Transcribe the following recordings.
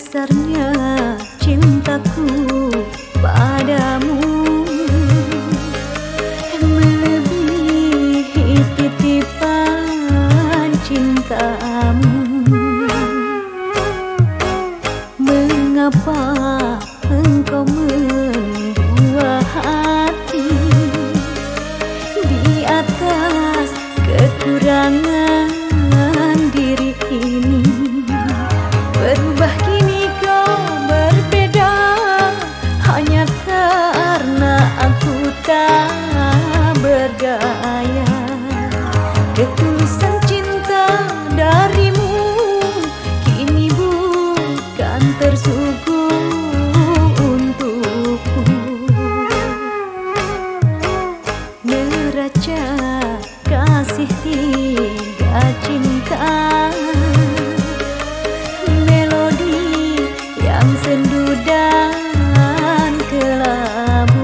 besarnya cintaku padamu, melebihi titipan cintamu. Mengapa engkau mendua hati di atas kekurangan diri ini? Berubah kini kau berbeda hanya karena aku tak berdaya. Ketulusan cinta darimu kini bukan tersungguh untukku. Neraca kasih tiga cinta, melodi yang sendu dan kelabu.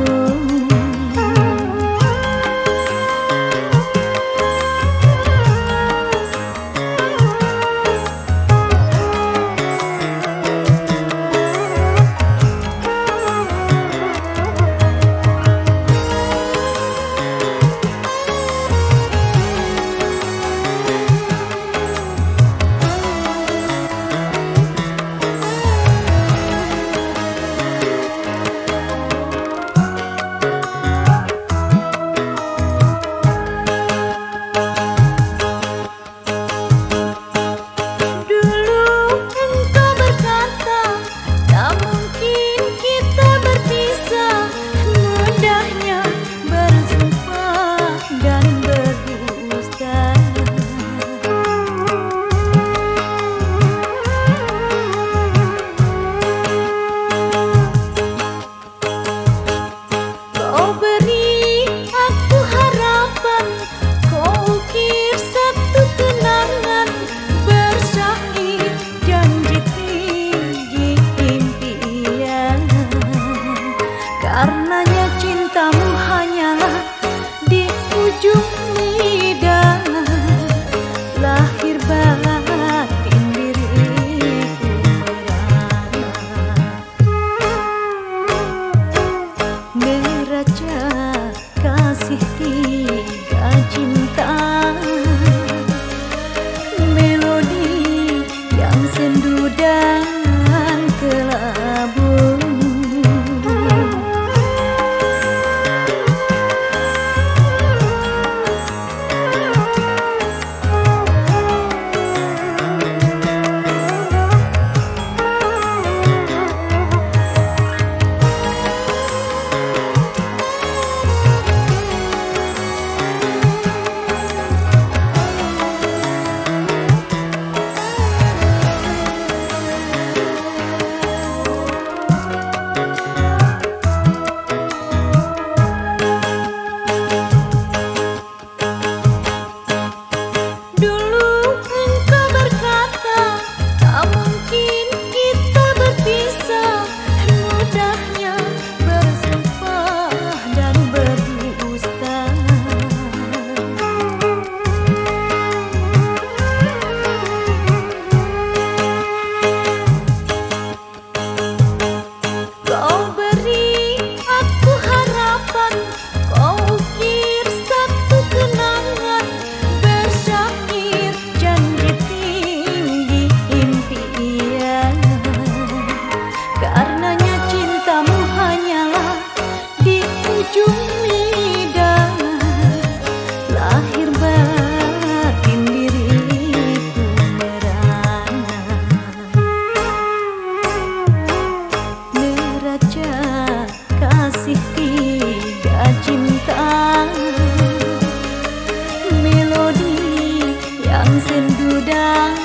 Karenanya cintamu hanyalah di ujung lidah, lahir batin diriku merana. Neraca kasih tiga cinta, melodi yang sendu dan kelabu. Kasih tiga cinta, melodi yang sendu dan